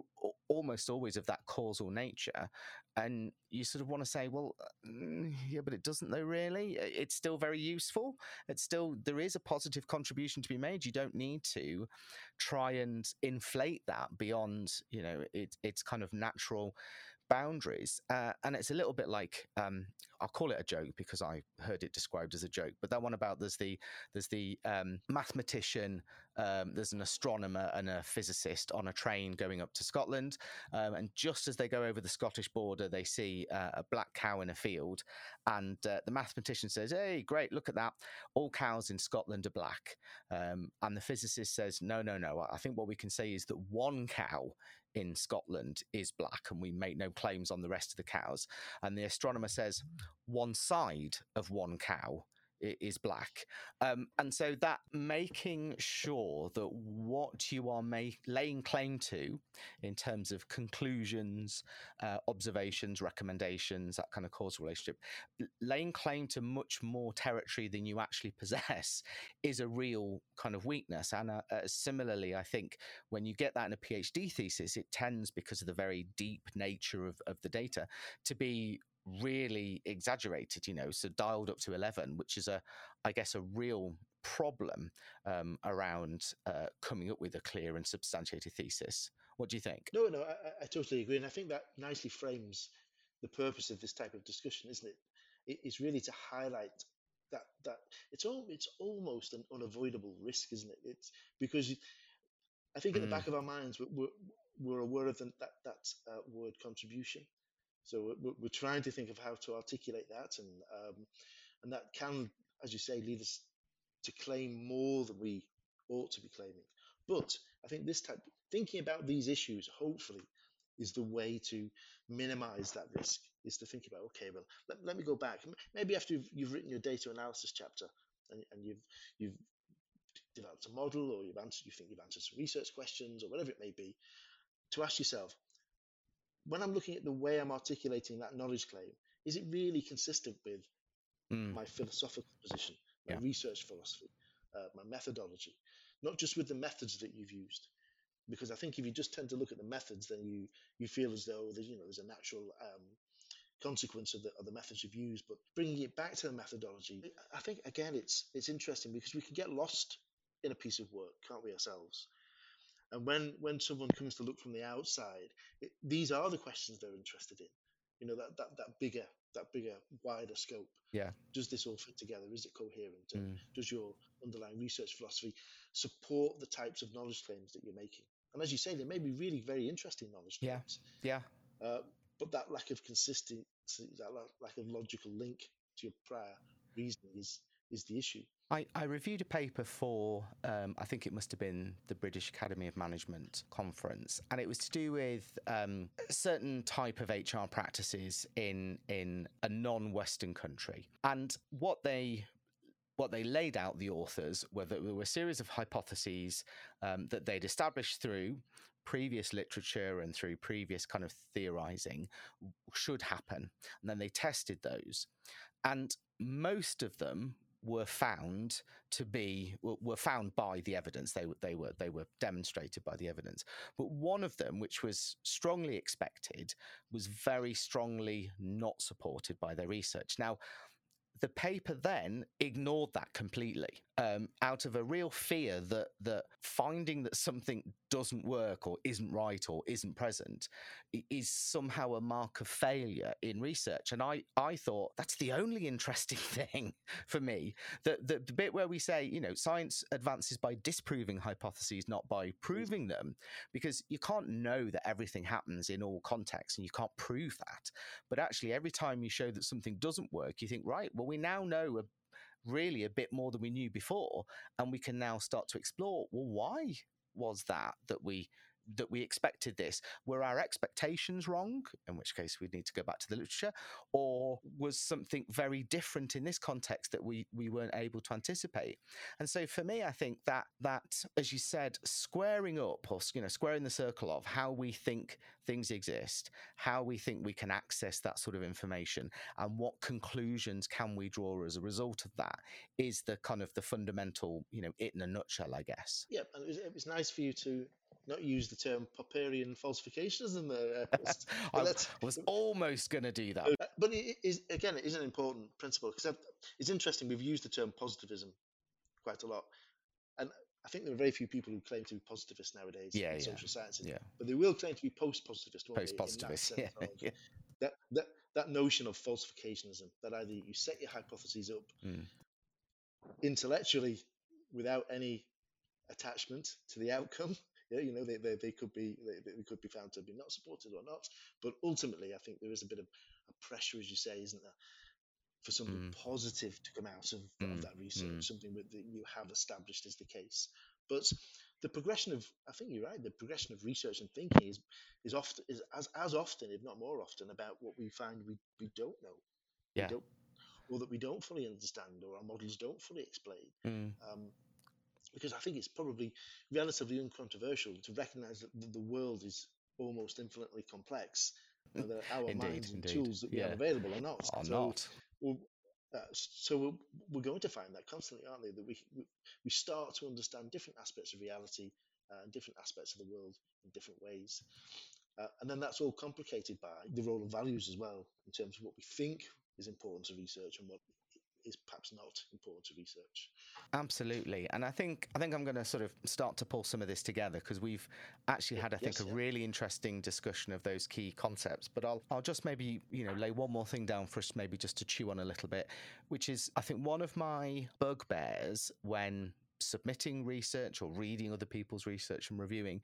almost always of that causal nature. And you sort of want to say, well, mm, yeah, but it doesn't though, really. It's still very useful. It's still, there is a positive contribution to be made. You don't need to try and inflate that beyond, you know, it, it's kind of natural boundaries. Uh, and it's a little bit like, um, I'll call it a joke because I heard it described as a joke, but that one about there's the there's the um, mathematician, um, there's an astronomer and a physicist on a train going up to Scotland, um, and just as they go over the Scottish border, they see uh, a black cow in a field, and uh, the mathematician says, "Hey, great, look at that! All cows in Scotland are black." Um, and the physicist says, "No, no, no. I think what we can say is that one cow in Scotland is black, and we make no claims on the rest of the cows." And the astronomer says, "One side of one cow is black." Um, and so that making sure that what you are make, laying claim to in terms of conclusions, uh, observations, recommendations, that kind of causal relationship, laying claim to much more territory than you actually possess is a real kind of weakness. And uh, uh, similarly, I think when you get that in a PhD thesis, it tends, because of the very deep nature of, of the data, to be really exaggerated, you know, so dialed up to eleven, which is a, I guess, a real problem um, around uh, coming up with a clear and substantiated thesis. What do you think? No, no, I, I totally agree, and I think that nicely frames the purpose of this type of discussion, isn't it? it it's really to highlight that that it's all it's almost an unavoidable risk, isn't it? It's because I think at the Mm, back of our minds we're we're, we're aware of the, that that uh, word contribution. So we're, we're trying to think of how to articulate that, and um, and that can, as you say, lead us to claim more than we ought to be claiming. But I think this type, thinking about these issues, hopefully, is the way to minimize that risk. Is to think about, okay, well, let, let me go back. Maybe after you've, you've written your data analysis chapter, and, and you've you've developed a model, or you've answered, you think you've answered some research questions, or whatever it may be, to ask yourself, when I'm looking at the way I'm articulating that knowledge claim, is it really consistent with mm, my philosophical position, my yeah. research philosophy, uh, my methodology, not just with the methods that you've used? Because I think if you just tend to look at the methods, then you you feel as though there's, you know, there's a natural um, consequence of the, of the methods you've used. But bringing it back to the methodology, I think again it's it's interesting because we can get lost in a piece of work, can't we, ourselves? And when when someone comes to look from the outside, it, these are the questions they're interested in. You know, that that that bigger that bigger wider scope. Yeah. Does this all fit together? Is it coherent? And Mm, does your underlying research philosophy support the types of knowledge claims that you're making? And as you say, they may be really very interesting knowledge yeah. claims, Yeah. uh, but that lack of consistency, that lack of logical link to your prior reasoning is is the issue. I, I reviewed a paper for, um, I think it must have been the British Academy of Management conference, and it was to do with um, a certain type of H R practices in in a non-Western country. And what they what they laid out, the authors, were that there were a series of hypotheses um, that they'd established through previous literature and through previous kind of theorizing should happen. And then they tested those. And most of them were found to be were found by the evidence. They were they were they were demonstrated by the evidence. But one of them, which was strongly expected, was very strongly not supported by their research. Now, the paper then ignored that completely, um, out of a real fear that that finding that something doesn't work or isn't right or isn't present is somehow a mark of failure in research. And I, I thought that's the only interesting thing for me. That the, the bit where we say, you know, science advances by disproving hypotheses, not by proving them, because you can't know that everything happens in all contexts and you can't prove that. But actually, every time you show that something doesn't work, you think, right, well, we now know a, really a bit more than we knew before, and we can now start to explore, well, why was that that we that we expected this? Were our expectations wrong? In which case we need to go back to the literature. Or was something very different in this context that we we weren't able to anticipate? And so for me, I think that that, as you said, squaring up, or you know, squaring the circle of how we think things exist, how we think we can access that sort of information, and what conclusions can we draw as a result of that, is the kind of the fundamental, you know, it in a nutshell, I guess. Yeah, and it was, it was nice for you to not use the term Popperian falsificationism there, uh, I was almost going to do that. Uh, but it is, again, it is an important principle, because it's interesting, we've used the term positivism quite a lot. And I think there are very few people who claim to be positivist nowadays yeah, in yeah, social sciences, yeah. but they will claim to be post-positivist, won't Post-positivist, they? In that, yeah, sense of yeah. that, that, that notion of falsificationism, that either you set your hypotheses up mm. intellectually without any attachment to the outcome. Yeah, you know, they, they, they could be they, they could be found to be not supported or not. But ultimately, I think there is a bit of a pressure, as you say, isn't there, for something mm. positive to come out of, mm. of that research, mm. something that you have established is the case. But the progression of, I think you're right, the progression of research and thinking is is often is as as often, if not more often, about what we find we, we don't know, yeah. we don't, or that we don't fully understand, or our models don't fully explain. Mm. Um, because I think it's probably relatively uncontroversial to recognise that the world is almost infinitely complex, whether our indeed, minds and indeed. tools that we yeah. have available or not. Are so not. We'll, uh, so we'll, we're going to find that constantly, aren't they? That we we start to understand different aspects of reality uh, and different aspects of the world in different ways. Uh, and then that's all complicated by the role of values as well, in terms of what we think is important to research and what is perhaps not important to research. Absolutely, and I think I think I'm going to sort of start to pull some of this together, because we've actually had, I think, yes, a yeah. really interesting discussion of those key concepts. But I'll I'll just maybe you know lay one more thing down for us, maybe just to chew on a little bit, which is, I think, one of my bugbears when submitting research or reading other people's research and reviewing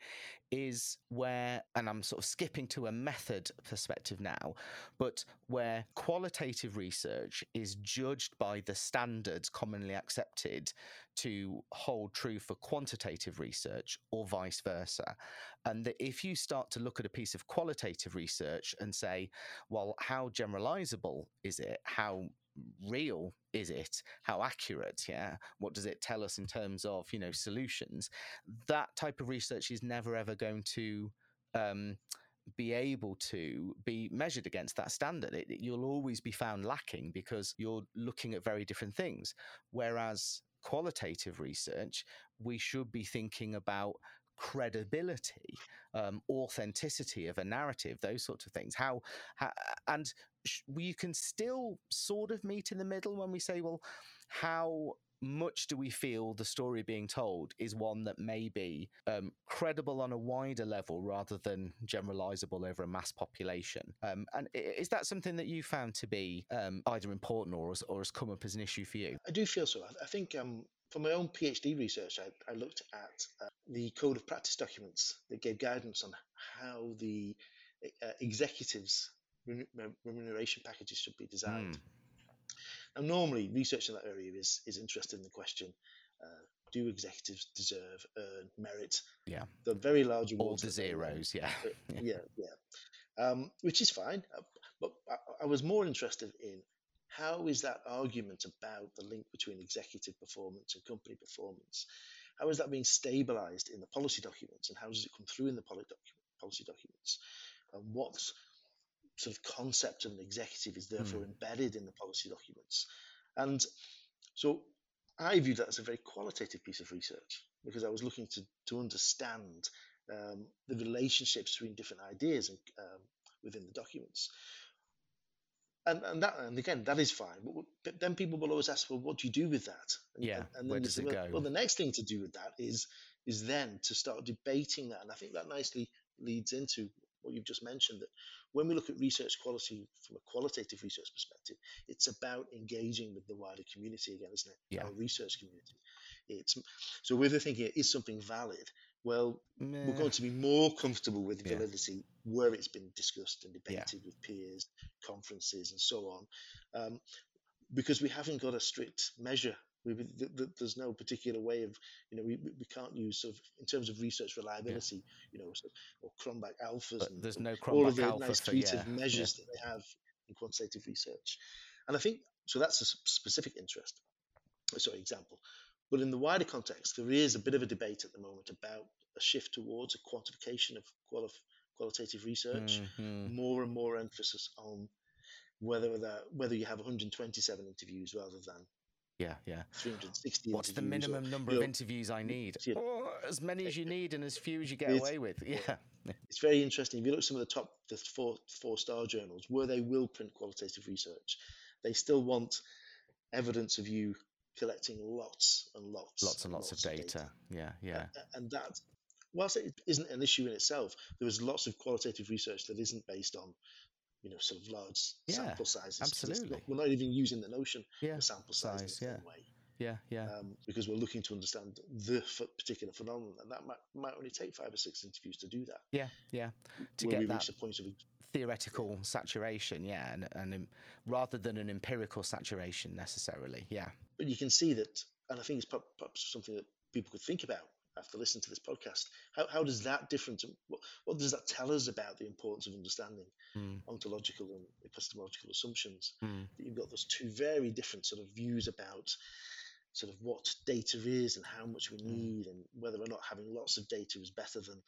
is where, and I'm sort of skipping to a method perspective now, but where qualitative research is judged by the standards commonly accepted to hold true for quantitative research, or vice versa. And that if you start to look at a piece of qualitative research and say, well, how generalizable is it? How real is it? How accurate? Yeah. What does it tell us in terms of, you know, solutions? That type of research is never ever going to um, be able to be measured against that standard. It, it, you'll always be found lacking because you're looking at very different things. Whereas qualitative research, we should be thinking about credibility, um, authenticity of a narrative, those sorts of things. How, how and sh- you can still sort of meet in the middle when we say, well, how much do we feel the story being told is one that may be um, credible on a wider level rather than generalizable over a mass population? Um, and is that something that you found to be um, either important or has, or has come up as an issue for you? I do feel so. I, I think um, for my own PhD research, I, I looked at uh, the code of practice documents that gave guidance on how the uh, executives' remuneration packages should be designed. Mm. And normally, research in that area is is interested in the question: uh, do executives deserve, earn, merit? Yeah, the very large awards. All the zeros. Yeah, yeah, yeah, yeah. Um, which is fine, but I, I was more interested in how is that argument about the link between executive performance and company performance? How is that being stabilized in the policy documents, and how does it come through in the policy documents? And what sort of concept of an executive is therefore mm. embedded in the policy documents? And so I viewed that as a very qualitative piece of research, because I was looking to, to understand um, the relationships between different ideas and, um, within the documents. And, and that, and again, that is fine. But, but then people will always ask, well, what do you do with that? And, yeah. And, and Where then does say, it well, go? Well, the next thing to do with that is is then to start debating that. And I think that nicely leads into what you've just mentioned, that when we look at research quality from a qualitative research perspective, it's about engaging with the wider community again, isn't it? Yeah. Our research community. It's so we're thinking, is something valid? Well, Meh. We're going to be more comfortable with validity yeah. where it's been discussed and debated yeah. with peers, conferences, and so on, um, because we haven't got a strict measure. We, th- th- there's no particular way of, you know, we, we can't use sort of in terms of research reliability, yeah. you know, sort of, or Cronbach alphas, but and there's no Cronbach all of the alpha nice for, suite yeah. of measures yeah. that they have in quantitative research. And I think so. That's a specific interest. Sorry, example. But in the wider context, there is a bit of a debate at the moment about a shift towards a quantification of quali- qualitative research, mm-hmm. more and more emphasis on whether that whether you have one hundred twenty-seven interviews rather than Yeah, yeah. three hundred sixty What's the interviews, minimum or, number you of know, interviews I need? you know, Oh, as many as you need and as few as you get it's, away with. Yeah. it's very interesting. If you look at some of the top, the four four star journals, where they will print qualitative research, they still want evidence of you collecting lots and lots, Lots and and lots, lots of of data. data. Yeah, yeah. Uh, and that, whilst it isn't an issue in itself, there is lots of qualitative research that isn't based on, you know, sort of large Yeah, sample sizes. absolutely. Not, we're not even using the notion Yeah, of sample size, size, in the yeah. same way. Yeah, yeah. Um, because we're looking to understand the f- particular phenomenon, and that might, might only take five or six interviews to do that. Yeah, yeah. To where get we that reach a point of theoretical yeah. saturation, yeah, and, and um, rather than an empirical saturation necessarily, yeah. But you can see that, and I think it's perhaps something that people could think about after listening to this podcast. How, how does that difference? What, what does that tell us about the importance of understanding mm. ontological and epistemological assumptions? Mm. That you've got those two very different sort of views about sort of what data is and how much we need, mm. and whether or not having lots of data is better than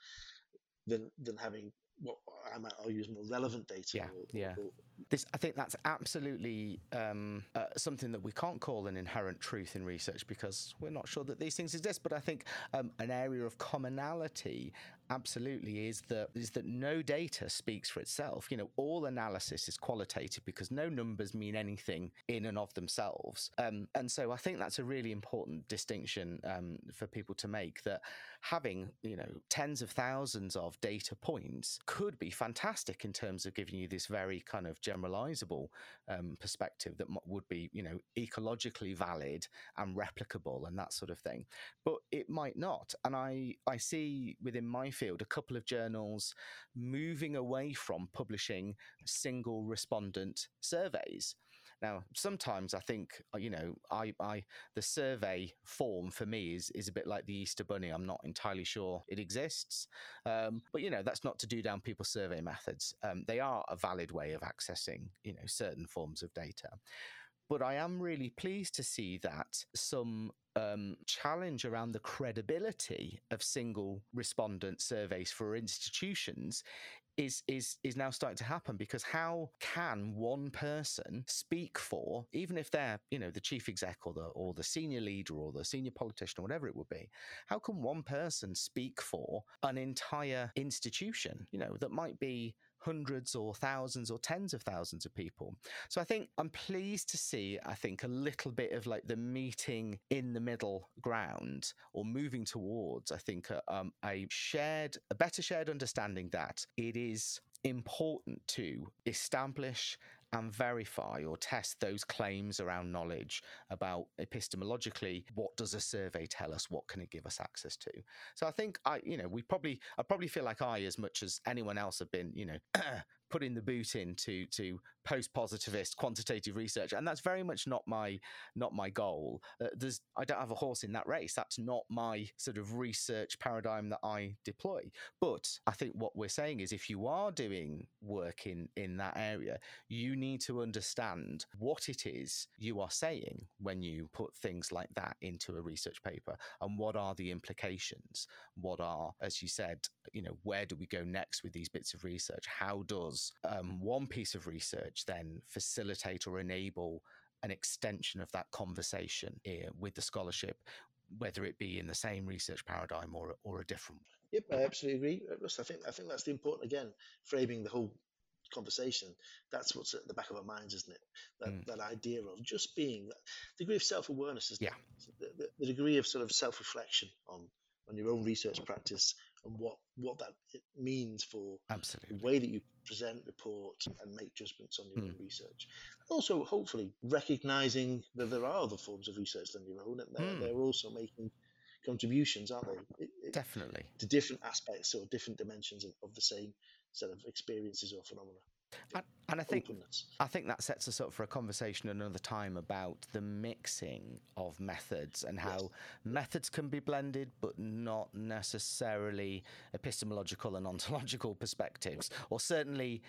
than than having what I might argue is more relevant data. Yeah, or, yeah. Or, this, I think that's absolutely um, uh, something that we can't call an inherent truth in research, because we're not sure that these things exist. But I think um, an area of commonality absolutely is that is that no data speaks for itself. You know, all analysis is qualitative because no numbers mean anything in and of themselves. Um, and so I think that's a really important distinction um, for people to make, that having, you know, tens of thousands of data points could be fantastic in terms of giving you this very kind of generalizable um, perspective that would be, you know, ecologically valid and replicable and that sort of thing. But it might not. And I, I see within my field a couple of journals moving away from publishing single respondent surveys. Now, sometimes I think, you know, I, I the survey form for me is is a bit like the Easter Bunny. I'm not entirely sure it exists. Um, but, you know, that's not to do down people's survey methods. Um, they are a valid way of accessing, you know, certain forms of data. But I am really pleased to see that some um, challenge around the credibility of single respondent surveys for institutions is is is now starting to happen, because how can one person speak for, even if they're, you know, the chief exec or the or the senior leader or the senior politician or whatever it would be, how can one person speak for an entire institution, you know, that might be hundreds or thousands or tens of thousands of people? So I think I'm pleased to see, I think, a little bit of like the meeting in the middle ground, or moving towards, I think, a, um, a shared, a better shared understanding that it is important to establish and verify or test those claims around knowledge about epistemologically, what does a survey tell us? What can it give us access to? So I think I, you know, we probably, I probably feel like I, as much as anyone else, have been, you know, putting the boot into to post-positivist quantitative research, and that's very much not my not my goal. Uh, there's I don't have a horse in that race. That's not my sort of research paradigm that I deploy. But I think what we're saying is, if you are doing work in in that area, you need to understand what it is you are saying when you put things like that into a research paper, and what are the implications. What are, as you said, you know, where do we go next with these bits of research? How does um, one piece of research then facilitate or enable an extension of that conversation uh, with the scholarship, whether it be in the same research paradigm or or a different one? Yep, I absolutely agree. I think I think that's the important, again, framing the whole conversation. That's what's at the back of our minds, isn't it? That mm. that idea of just being, that degree of self-awareness, isn't yeah. it? The, the, the degree of sort of self-reflection on on your own research practice, and what what that it means for Absolutely. the way that you present, report, and make judgments on your mm. own research. Also, hopefully, recognizing that there are other forms of research than your own, and they're, mm. they're also making contributions, aren't they? It, it, Definitely. To different aspects or different dimensions of, of the same set of experiences or phenomena. And, and I think Openness. I think that sets us up for a conversation another time about the mixing of methods, and how yes. methods can be blended, but not necessarily epistemological and ontological perspectives, or certainly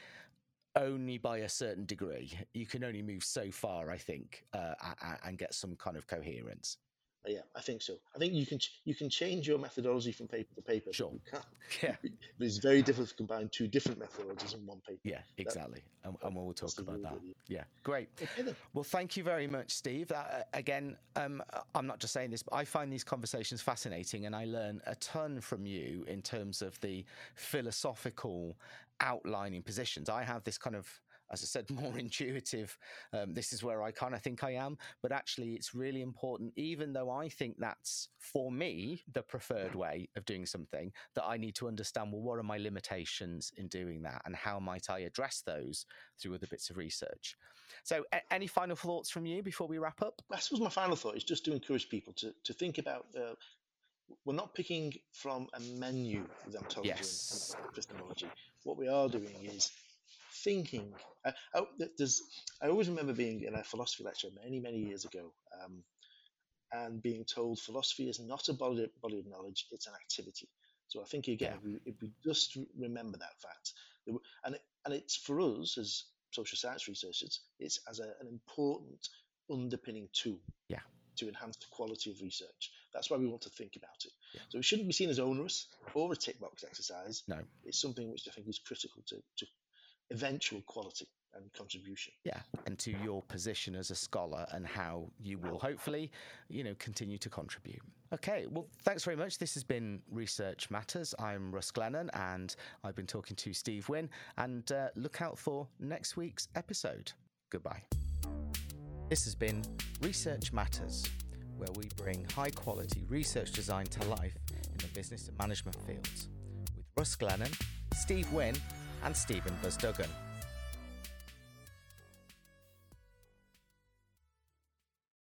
only by a certain degree. You can only move so far, I think, uh, and get some kind of coherence. Yeah, I think so. I think you can you can change your methodology from paper to paper, Sure. but you can't. Yeah. But it's very difficult to combine two different methodologies in one paper. Yeah, exactly. That, and, and we'll talk about that. Idea. Yeah, great. Okay, then. Well, thank you very much, Steve. Uh, again, um, I'm not just saying this, but I find these conversations fascinating, and I learn a ton from you in terms of the philosophical outlining positions. I have this kind of, as I said, more intuitive. Um, this is where I kind of think I am, but actually it's really important, even though I think that's, for me, the preferred way of doing something, that I need to understand, well, what are my limitations in doing that, and how might I address those through other bits of research? So a- any final thoughts from you before we wrap up? I suppose my final thought is just to encourage people to, to think about, uh, we're not picking from a menu with ontology yes. and epistemology. What we are doing is thinking. Uh, oh, there's, I always remember being in a philosophy lecture many, many years ago, um, and being told philosophy is not a body, body of knowledge, it's an activity. So I think, again, yeah. if, we, if we just remember that fact, and, it, and it's for us as social science researchers, it's as a, an important underpinning tool yeah. to enhance the quality of research. That's why we want to think about it. Yeah. So it shouldn't be seen as onerous or a tick box exercise. No. It's something which I think is critical to, to eventual quality and contribution. Yeah, and to your position as a scholar and how you will hopefully, you know, continue to contribute. Okay, well, thanks very much. This has been Research Matters. I'm Russ Glennon, and I've been talking to Steve Wynn, and uh, look out for next week's episode. Goodbye. This has been Research Matters, where we bring high-quality research design to life in the business and management fields, with Russ Glennon, Steve Wynn, and Stephen Buzz Duggan.